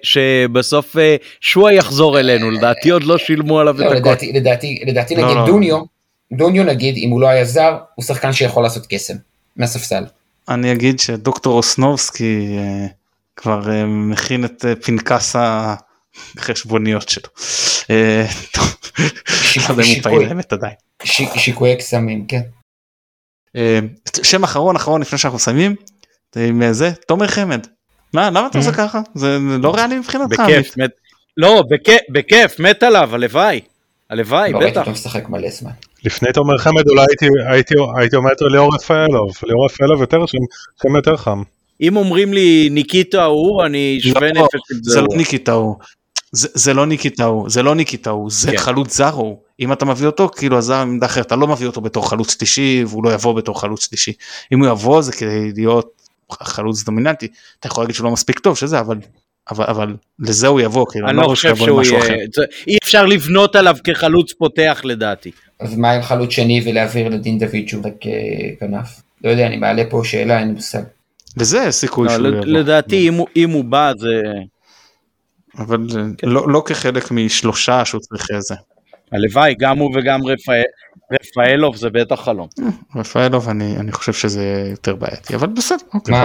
שבסוף שואה יחזור אלינו, לדעתי עוד לא שילמו עליו את הכל. לדעתי נגיד דוניו נגיד, אם הוא לא היה זר, הוא שחקן שיכול לעשות קסם, מהספסל. אני אגיד שדוקטור אוסנובסקי כבר מכין את חשבוניות שלו. לא יודע אם הוא פעיל האמת עדיין. שיקויי קסמים, כן. שם אחרון לפני שאנחנו מסיימים, זה תומר חמד. מה, למה אתה עושה ככה? זה לא ריאלי מבחינתך. בכיף, לא, בכיף, מת עליו, הלוואי, בטח. לא ראיתי אותו משחק מלא זמן. לפני תומר חמד אולי הייתי אומר ליאור רפאלוב שם יותר חם. אם אומרים לי ניקיטה הוא, אני שווה נפש עם זה. זה לא ניקיטה הוא. זה לא ניקיטה הוא, זה חלוץ זר הוא. אם אתה מביא אותו, כאילו הזר עמדה אחרת, אתה לא מביא אותו בתור חלוץ שלישי, והוא לא יבוא בתור חלוץ שלישי. אם הוא יבוא זה כדי להיות חלוץ דומיננטי, אתה יכול להגיד שהוא לא מספיק טוב שזה, אבל לזה הוא יבוא, כאילו אני לא חושב שהוא יהיה, אי אפשר לבנות עליו כחלוץ פותח לדעתי. אז מה עם חלוץ שני ולהעביר לדין דוד שוב ככנף? לא יודע, אני מעלה פה שאלה, אין מושג. לזה סיכוי שהוא יבוא. לדעתי אם הוא בא זה... אבל לא כחלק משלושה שהוא צריך איזה. הלוואי, גם הוא וגם רפאלוב זה בטח חלום. רפאלוב אני חושב שזה יותר בעייתי, אבל בסדר.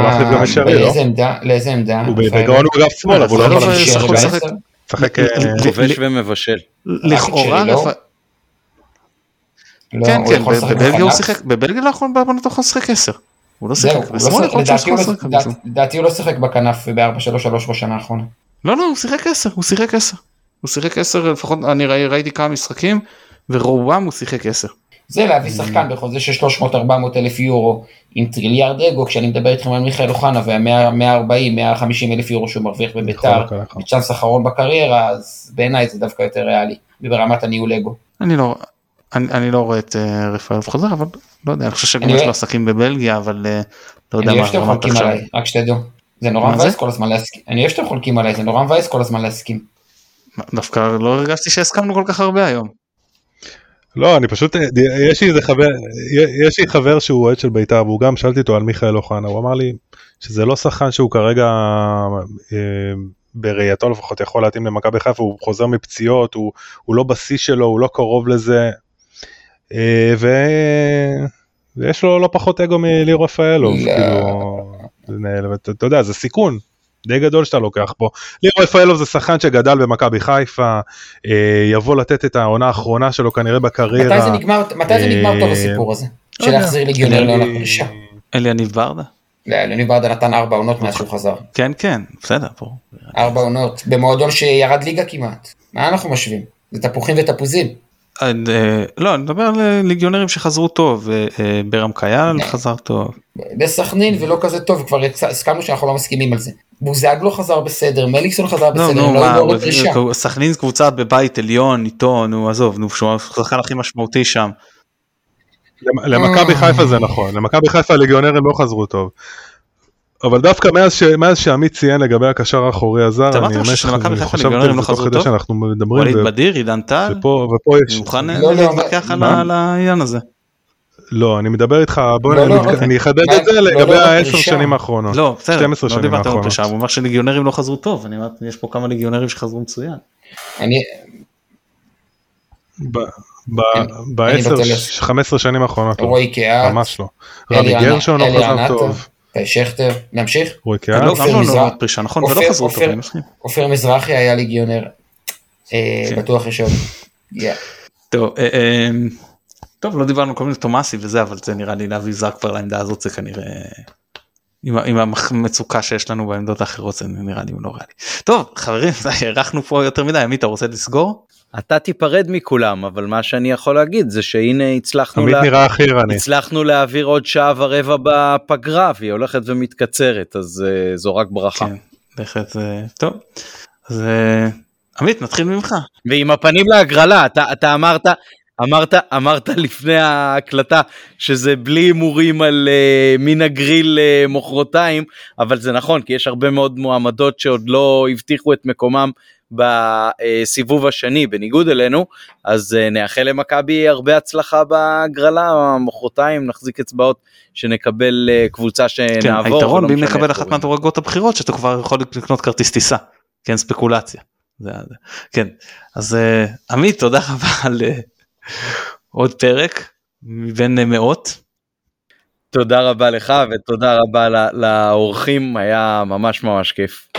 לאיזה עמדה? הוא בגאון הוא אגף שמאל, אבל הוא לא יכול לשחק כובש ומבשל. לכאורה כן, בבלגיה לאחרונה הוא יכול לשחק 10. הוא לא שיחק, לדעתי הוא לא שיחק בכנף ב-4-3-3 בשנה האחרונה. לא, הוא שיחק 10, לפחות אני ראיתי כמה משחקים, ורובם הוא שיחק 10. זה להביא שחקן בחוזה של 300-400 אלף יורו, עם טריליארד אגו, כשאני מדבר איתכם על מיכאל אוחנה, וה-140-150 אלף יורו שהוא מרוויח בביתר, בצ'אנס אחרון בקריירה, אז בעיניי זה דווקא יותר ריאלי, ברמת הניהול אגו. אני לא רואה את רפאלוב חוזר, אבל לא יודע, אני חושב שגם יש לו עסקים בבלגיה, אבל לא יודע מה. אני אוהב שאתם חולקים עליי, רק שתדעו. זה נורא מבאס כל הזמן להסכים. אני אוהב שאתם חולקים עליי, זה נורא מבאס כל הזמן להסכים. דווקא לא הרגשתי שהסכמנו כל כך הרבה היום. לא, אני פשוט, יש לי חבר שהוא אוהד של בית"ר, והוא גם שאלתי אותו על מיכאל אוחנה, הוא אמר לי שזה לא שחקן שהוא כרגע בראייתו לפחות יכול להתאים למכבי חיפה, הוא חוזר מפציעות, הוא לא בשיא שלו, הוא לא קרוב לזה, ויש לו לא פחות אגו מליאור רפאלוב, כאילו, אתה יודע, זה סיכון די גדול שאתה לוקח פה. ליאור רפאלוב זה שחקן שגדל במכבי חיפה, יבוא לתת את העונה האחרונה שלו כנראה בקריירה. מתי זה נגמר טוב הסיפור הזה? של להחזיר ליגיונר לעונה פרישה. אליניב ברדה? לא, אליניב ברדה נתן 4 עונות מאז שהוא חזר. כן, בסדר. 4 עונות, במועדון שירד ליגה כמעט. מה אנחנו משווים? זה תפוחים ותפוזים. לא, אני מדבר על ליגיונרים שחזרו טוב, ברם קייל חזר טוב. בסכנין ולא כזה טוב, כבר הסכמנו שאנחנו לא מסכימים על זה. בוזגלו חזר בסדר, מליקסון חזר בסדר, לא בפרישה. סכנין קבוצה בבית עליון, איתו, עזוב, שהוא השחקן הכי משמעותי שם. למכבי חיפה זה נכון, למכבי חיפה הליגיונרים לא חזרו טוב. אבל דווקא מאז שעמית ציין לגבי הקשר האחורי הזר, אני חשבתי בתוך כדי שאנחנו מדברים. וליד בדיר, עידן טל, מוכן להתווכח על העניין הזה. לא, אני מדבר איתך, אני אחדד את זה לגבי 10 שנים האחרונות. לא, בסדר, לא דיברת על פרישה, הוא אומר שליגיונרים לא חזרו טוב, אני אומרת, יש פה כמה ליגיונרים שחזרו מצוין. ב-15 שנים האחרונות, רועי קיאט, ממש לא. רבי גרשון לא חזר טוב. שכטר, להמשיך? אופיר מזרחי היה ליגיונר, בטוח יש עוד. טוב, לא דיברנו כל מיני תומאסי וזה, אבל זה נראה לי להביא זר כבר לעמדה הזאת, זה כנראה, עם המצוקה שיש לנו בעמדות האחרות, זה נראה לי לא ריאלי. טוב, חברים, ערכנו פה יותר מדי, עמית, אתה רוצה לסגור? אתה תיפרד מכולם, אבל מה שאני יכול להגיד זה שהנה הצלחנו להעביר עוד 1.25 שעה בפגרה, והיא הולכת ומתקצרת, אז זו רק ברכה. כן, בהחלט, טוב. אז עמית, נתחיל ממך. ועם הפנים להגרלה, אתה אמרת לפני ההקלטה שזה בלי הימורים על מין הגריל מוחרתיים, אבל זה נכון, כי יש הרבה מאוד מועמדות שעוד לא הבטיחו את מקומם בסיבוב השני, בניגוד אלינו, אז נאחל למכבי הרבה הצלחה בגרלה, מוחרתיים נחזיק אצבעות שנקבל קבוצה שנעבור. כן, היתרון, אם נקבל אחת מהדורגות הבחירות, שאתה כבר יכול לקנות כרטיס טיסה, כן, ספקולציה. כן, אז עמית, תודה רבה על עוד פרק מבין מאות. תודה רבה לך ותודה רבה לאורחים, היה ממש כיף.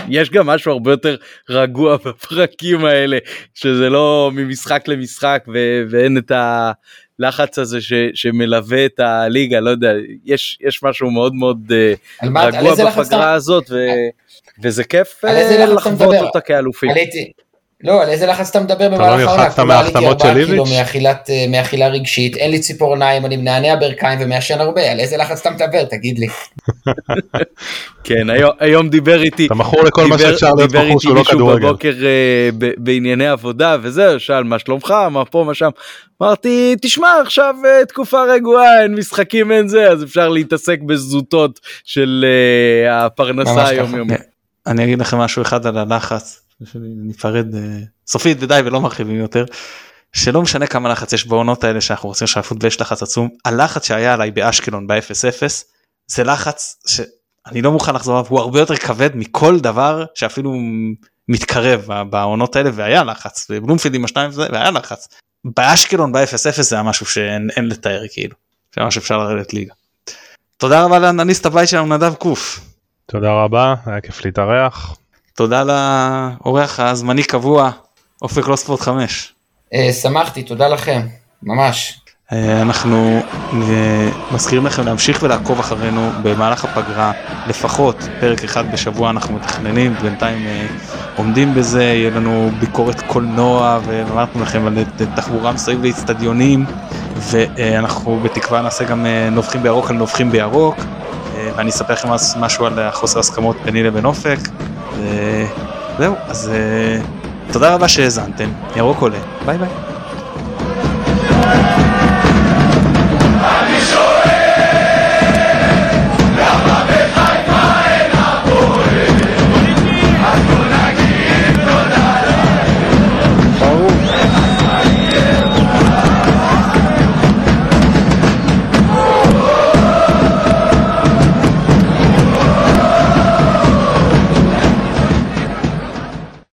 יש גם משהו הרבה יותר רגוע בפרקים האלה, שזה לא ממשחק למשחק, ואין את הלחץ הזה שמלווה את הליגה, לא יודע, יש משהו מאוד מאוד רגוע בפגרה הזאת, וזה כיף לחוות אותה כאלופים. לא, על איזה לחץ אתה מדבר במהלך העונה? כלומר, עליתי 4 קילו מאכילה רגשית, אין לי ציפורניים, אני מנענע ברכיים ומעשן הרבה, על איזה לחץ אתה מדבר? תגיד לי. כן, היום דיבר איתי, אתה מכור לכל מה שאפשר להיות מכור שהוא לא כדורגל. בבוקר בענייני עבודה וזהו, שאל מה שלומך, מה פה, מה שם. אמרתי, תשמע, עכשיו תקופה רגועה, אין משחקים, אין זה, אז אפשר להתעסק בזוטות של הפרנסה היומיומית. אני אגיד לכם משהו אחד על הלחץ. נפרד סופית ודי ולא מרחיבים יותר, שלא משנה כמה לחץ יש בעונות האלה שאנחנו רוצים שרפות ויש לחץ עצום, הלחץ שהיה עליי באשקלון ב-0-0 זה לחץ שאני לא מוכן לחזור עליו, הוא הרבה יותר כבד מכל דבר שאפילו מתקרב בעונות האלה, והיה לחץ, בבלומפילד עם השניים והיה לחץ, באשקלון ב-0-0 זה היה משהו שאין לתאר כאילו, זה ממש אפשר לרדת ליגה. תודה רבה לאנליסט הבית שלנו נדב קוף. תודה רבה, היה כיף להתארח. תודה לאורח הזמני קבוע, אופק לא ספורט 5. שמחתי, תודה לכם, ממש. אנחנו מזכירים לכם להמשיך ולעקוב אחרינו במהלך הפגרה, לפחות פרק אחד בשבוע אנחנו מתכננים, בינתיים עומדים בזה, יהיה לנו ביקורת קולנוע, ואמרנו לכם על תחבורה מסביב לאצטדיונים, ואנחנו בתקווה נעשה גם נובחים בירוק על נובחים בירוק, ואני אספר לכם משהו על חוסר הסכמות ביני לבין אופק, זהו, אז תודה רבה שהאזנתם, ירוק עולה, ביי ביי.